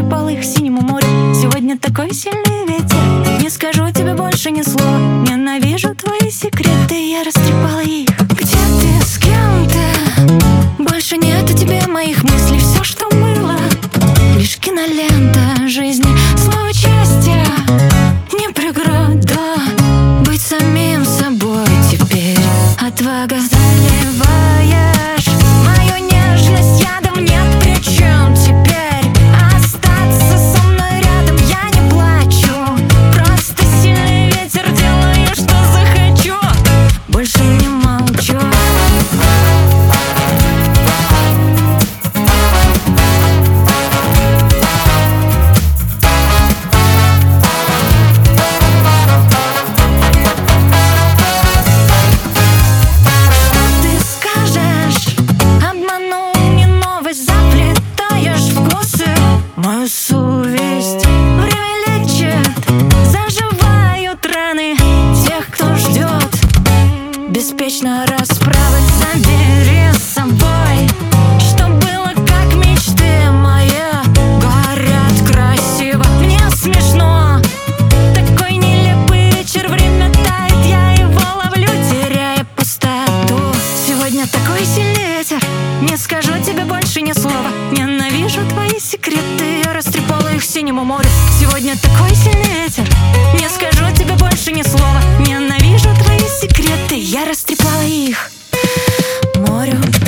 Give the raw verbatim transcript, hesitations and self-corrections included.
растрепала их синему морю. Сегодня такой сильный ветер, не скажу тебе больше ни слова. Ненавижу твои секреты, я растрепала их. Где ты, с кем ты? Больше нет о тебе моих мыслей. Все, что было, лишь кинолента жизни. Слово счастья не преграда быть самим собой теперь. Отвага заливаешь мою нежность ядом, нет причин теперь остаться со мной рядом. Я не плачу, просто сильный ветер, делаю, что захочу, больше не молчу. Мою совесть время лечит, заживают раны тех, кто ждет беспечно расправы. Забери с собой, что было как мечты мои, горят красиво. Мне смешно, такой нелепый вечер, время тает, я его ловлю, теряя пустоту. Сегодня такой сильный ветер, не скажу тебе больше ни слова. Ненавижу твои секреты, я растрепала их синему морю. Сегодня такой сильный ветер, не скажу тебе больше ни слова. Ненавижу твои секреты, я растрепала их морю.